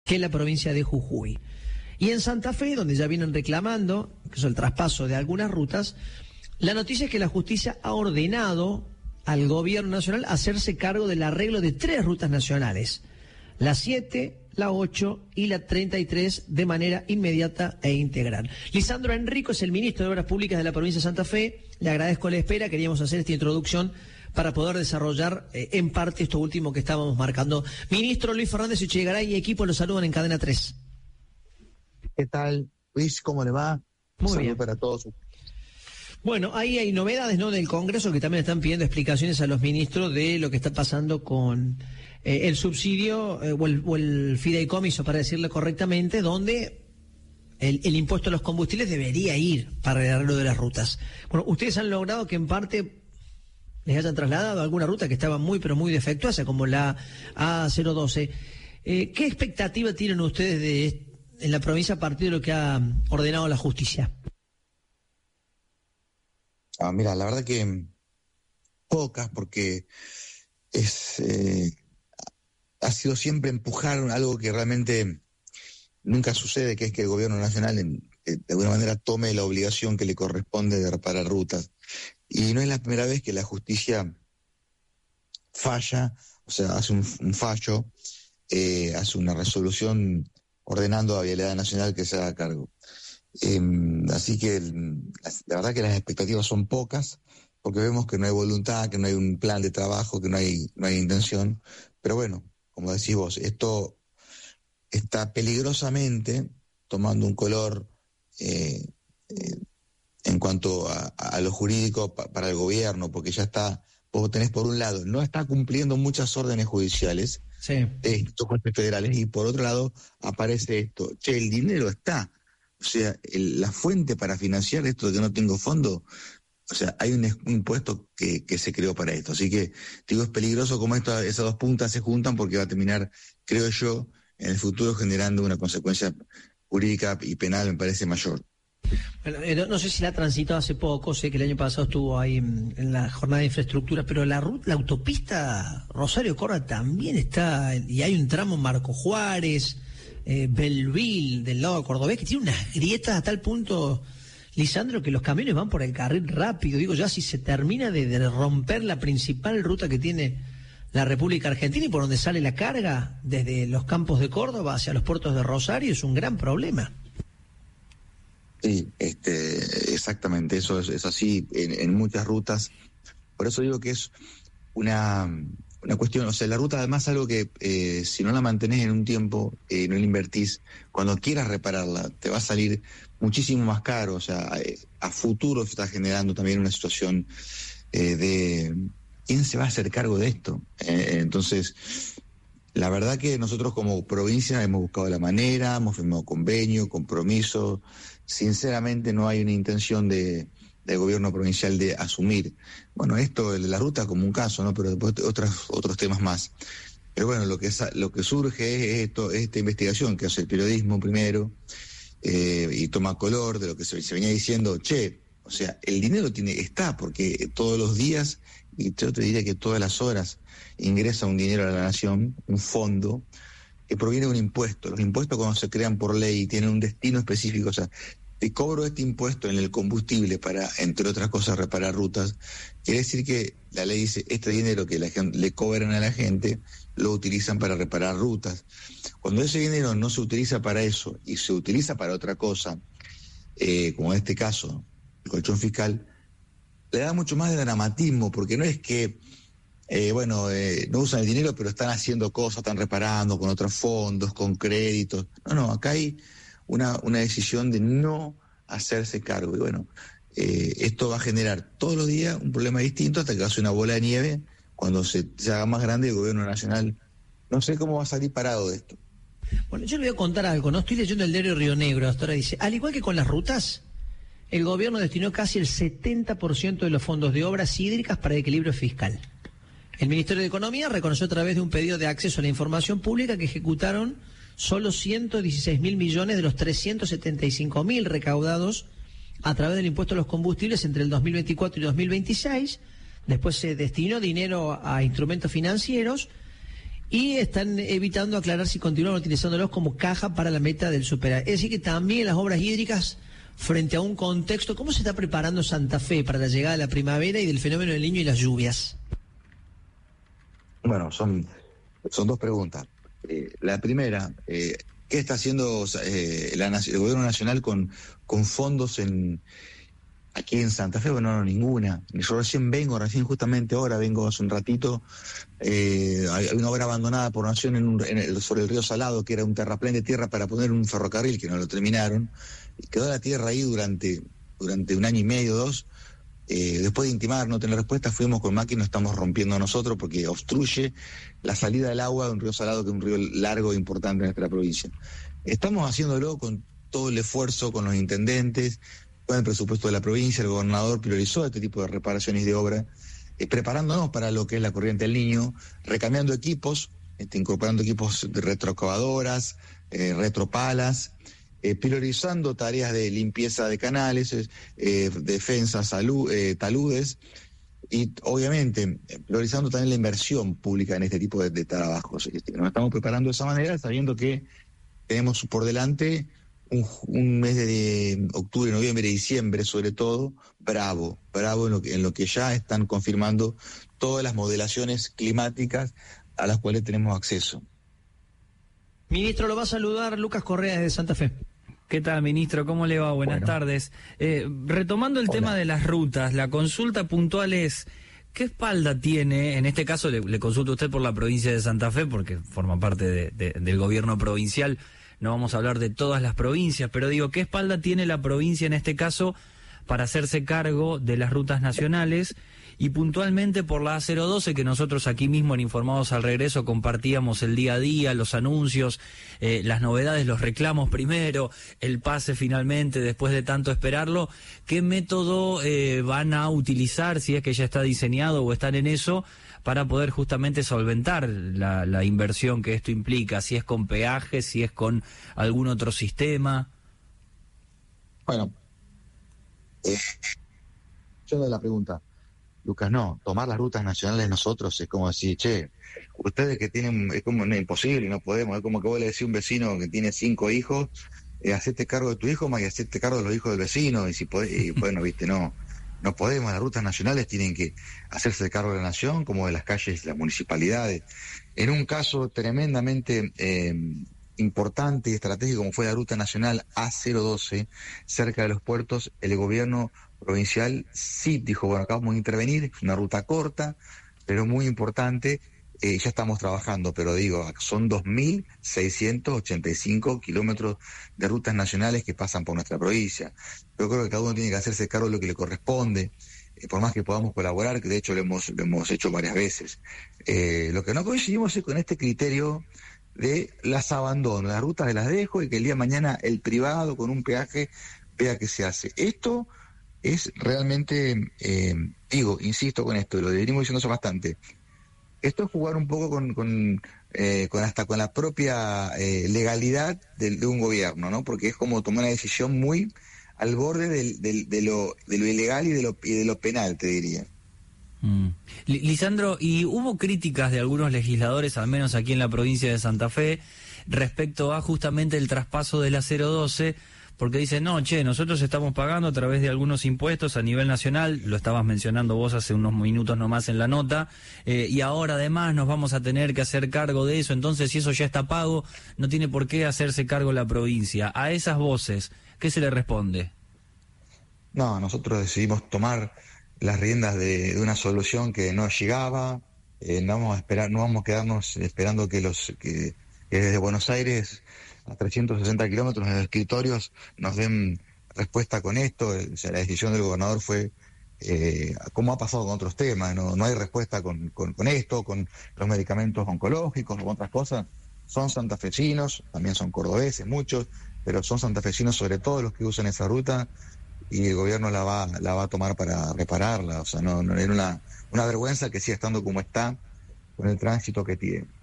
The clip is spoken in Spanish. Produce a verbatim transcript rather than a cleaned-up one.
que es la provincia de Jujuy. Y en Santa Fe, donde ya vienen reclamando, que es el traspaso de algunas rutas, la noticia es que la justicia ha ordenado al gobierno nacional hacerse cargo del arreglo de tres rutas nacionales, la siete, la ocho y la treinta y tres, de manera inmediata e integral. Lisandro Enrico es el ministro de Obras Públicas de la provincia de Santa Fe. Le agradezco la espera, queríamos hacer esta introducción para poder desarrollar eh, en parte esto último que estábamos marcando. Ministro Luis Fernández Echegaray y equipo los saludan en Cadena tres. ¿Qué tal, Luis? ¿Cómo le va? Muy Saludos bien. Para todos. Bueno, ahí hay novedades, ¿no?, del Congreso, que también están pidiendo explicaciones a los ministros de lo que está pasando con eh, el subsidio eh, o, el, o el fideicomiso, para decirlo correctamente, donde el, el impuesto a los combustibles debería ir para el arreglo de las rutas. Bueno, ustedes han logrado que en parte les hayan trasladado alguna ruta que estaba muy, pero muy defectuosa, como la A cero doce. Eh, ¿Qué expectativa tienen ustedes de en la provincia a partir de lo que ha ordenado la justicia? Ah, mira, la verdad que pocas, porque es eh, ha sido siempre empujar algo que realmente nunca sucede, que es que el gobierno nacional en, eh, de alguna manera tome la obligación que le corresponde de reparar rutas. Y no es la primera vez que la justicia falla, o sea, hace un, un fallo, eh, hace una resolución ordenando a Vialidad Nacional que se haga cargo. Eh, así que la verdad que las expectativas son pocas, porque vemos que no hay voluntad, que no hay un plan de trabajo, que no hay, no hay intención. Pero bueno, como decís vos, esto está peligrosamente tomando un color eh, eh, en cuanto a, a lo jurídico pa, para el gobierno, porque ya está, vos tenés por un lado, no está cumpliendo muchas órdenes judiciales, sí, de estos jueces federales, y por otro lado aparece esto, che, el dinero está. O sea, el, la fuente para financiar esto de que no tengo fondo, o sea, hay un, un impuesto que, que se creó para esto. Así que, digo, es peligroso como esto, esas dos puntas se juntan, porque va a terminar, creo yo, en el futuro generando una consecuencia jurídica y penal, me parece, mayor. Bueno, eh, no, no sé si la ha transitado hace poco, sé que el año pasado estuvo ahí en, en la jornada de infraestructura, pero la ruta, la autopista Rosario-Córdoba también está, y hay un tramo Marco Juárez, eh, Belville, del lado cordobés, que tiene unas grietas a tal punto, Lisandro, que los camiones van por el carril rápido. Digo, ya si se termina de, de romper la principal ruta que tiene la República Argentina y por donde sale la carga desde los campos de Córdoba hacia los puertos de Rosario, es un gran problema. Sí, este, exactamente, eso es, es así en, en muchas rutas. Por eso digo que es una, una cuestión, o sea, la ruta además es algo que eh, si no la mantenés en un tiempo, eh, no la invertís, cuando quieras repararla, te va a salir muchísimo más caro. O sea, a, a futuro se está generando también una situación eh, de quién se va a hacer cargo de esto. Eh, entonces, la verdad que nosotros como provincia hemos buscado la manera, hemos firmado convenio, compromiso. Sinceramente no hay una intención de del gobierno provincial de asumir, bueno, esto de la ruta como un caso, ¿no? Pero después otros otros temas más. Pero bueno, lo que es, lo que surge es esto, esta investigación que hace el periodismo primero, eh, y toma color de lo que se, se venía diciendo, che, o sea, el dinero tiene está, porque todos los días, y yo te diría que todas las horas, ingresa un dinero a la nación, un fondo, que proviene de un impuesto. Los impuestos, cuando se crean por ley, tienen un destino específico. O sea, te cobro este impuesto en el combustible para, entre otras cosas, reparar rutas. Quiere decir que la ley dice, este dinero que la gente, le cobran a la gente, lo utilizan para reparar rutas. Cuando ese dinero no se utiliza para eso y se utiliza para otra cosa, eh, como en este caso, el colchón fiscal, le da mucho más de dramatismo, porque no es que Eh, bueno, eh, no usan el dinero, pero están haciendo cosas, están reparando con otros fondos, con créditos. No, no, acá hay una, una decisión de no hacerse cargo. Y bueno, eh, esto va a generar todos los días un problema distinto hasta que hace una bola de nieve. Cuando se, se haga más grande el gobierno nacional, no sé cómo va a salir parado de esto. Bueno, yo le voy a contar algo, ¿no? Estoy leyendo el diario Río Negro, hasta ahora dice, al igual que con las rutas, el gobierno destinó casi el setenta por ciento de los fondos de obras hídricas para el equilibrio fiscal. El Ministerio de Economía reconoció a través de un pedido de acceso a la información pública que ejecutaron solo ciento dieciséis mil millones de los trescientos setenta y cinco mil recaudados a través del impuesto a los combustibles entre el dos mil veinticuatro y dos mil veintiséis. Después se destinó dinero a instrumentos financieros y están evitando aclarar si continúan utilizándolos como caja para la meta del superávit. Es decir, que también las obras hídricas, frente a un contexto, ¿cómo se está preparando Santa Fe para la llegada de la primavera y del fenómeno del Niño y las lluvias? Bueno, son, son dos preguntas. Eh, la primera, eh, ¿qué está haciendo eh, la, el gobierno nacional con, con fondos en aquí en Santa Fe? Bueno, no, ninguna. Yo recién vengo, recién justamente ahora vengo hace un ratito, eh, hay una obra abandonada por Nación en un, en el, sobre el río Salado, que era un terraplén de tierra para poner un ferrocarril, que no lo terminaron, y quedó la tierra ahí durante, durante un año y medio, dos. Eh, después de intimar, no tener respuesta, fuimos con máquinas, estamos rompiendo nosotros porque obstruye la salida del agua de un río Salado, que es un río largo e importante en nuestra provincia. Estamos haciéndolo con todo el esfuerzo, con los intendentes, con el presupuesto de la provincia. El gobernador priorizó este tipo de reparaciones de obra, eh, preparándonos para lo que es la corriente del Niño, recambiando equipos, este, incorporando equipos de retroexcavadoras, eh, retropalas, Eh, priorizando tareas de limpieza de canales, eh, defensa, salud, eh, taludes, y obviamente eh, priorizando también la inversión pública en este tipo de, de trabajos. Este, nos estamos preparando de esa manera, sabiendo que tenemos por delante un, un mes de, de octubre, noviembre y diciembre, sobre todo, bravo, bravo en lo, que, en lo que ya están confirmando todas las modelaciones climáticas a las cuales tenemos acceso. Ministro, lo va a saludar Lucas Correa desde Santa Fe. ¿Qué tal, ministro? ¿Cómo le va? Buenas bueno. tardes. Eh, retomando el Hola. tema de las rutas, la consulta puntual es, ¿qué espalda tiene, en este caso le, le consulto a usted por la provincia de Santa Fe, porque forma parte de, de, del gobierno provincial, no vamos a hablar de todas las provincias, pero digo, ¿qué espalda tiene la provincia en este caso para hacerse cargo de las rutas nacionales? Y puntualmente por la A cero doce, que nosotros aquí mismo en Informados al Regreso compartíamos el día a día, los anuncios, eh, las novedades, los reclamos primero, el pase finalmente, después de tanto esperarlo. ¿Qué método eh, van a utilizar, si es que ya está diseñado o están en eso, para poder justamente solventar la, la inversión que esto implica? Si es con peajes, si es con algún otro sistema. Bueno, eh, yo doy la pregunta. Lucas, no, tomar las rutas nacionales nosotros es como decir, che, ustedes que tienen, es como no, imposible, no podemos, es como que vos le decís a un vecino que tiene cinco hijos, eh, hacete cargo de tu hijo más y hacete cargo de los hijos del vecino, y si podés, y bueno, viste, no, no podemos, las rutas nacionales tienen que hacerse cargo de la nación, como de las calles, las municipalidades. En un caso tremendamente eh, importante y estratégico como fue la ruta nacional A cero doce, cerca de los puertos, el gobierno provincial sí dijo, bueno, acá vamos a intervenir, es una ruta corta, pero muy importante, eh, ya estamos trabajando, pero digo, son dos mil seiscientos ochenta y cinco kilómetros de rutas nacionales que pasan por nuestra provincia. Yo creo que cada uno tiene que hacerse cargo de lo que le corresponde, eh, por más que podamos colaborar, que de hecho lo hemos, lo hemos hecho varias veces. Eh, lo que no coincidimos es con este criterio de las abandono, las rutas de las dejo y que el día de mañana el privado con un peaje vea que se hace. Esto es realmente, eh, digo, insisto con esto, lo venimos diciendo eso bastante, esto es jugar un poco con, con, eh, con hasta con la propia eh, legalidad de, de un gobierno, ¿no? Porque es como tomar una decisión muy al borde del, del, de, lo, de lo ilegal y de lo, y de lo penal, te diría. Mm. Lisandro, y hubo críticas de algunos legisladores, al menos aquí en la provincia de Santa Fe, respecto a justamente el traspaso de la cero doce, porque dicen, no, che, nosotros estamos pagando a través de algunos impuestos a nivel nacional, lo estabas mencionando vos hace unos minutos nomás en la nota, eh, y ahora además nos vamos a tener que hacer cargo de eso, entonces si eso ya está pago, no tiene por qué hacerse cargo la provincia. A esas voces, ¿qué se le responde? No, nosotros decidimos tomar las riendas de, de una solución que no llegaba, eh, no vamos a esperar, no vamos a quedarnos esperando que los que, que desde Buenos Aires a trescientos sesenta kilómetros de los escritorios nos den respuesta con esto. O sea, la decisión del gobernador fue, eh, como ha pasado con otros temas, no, no hay respuesta con, con, con esto, con los medicamentos oncológicos o con otras cosas. Son santafesinos, también son cordobeses muchos, pero son santafesinos sobre todo los que usan esa ruta, y el gobierno la va la va a tomar para repararla. O sea, no, no era una, una vergüenza que siga estando como está con el tránsito que tiene.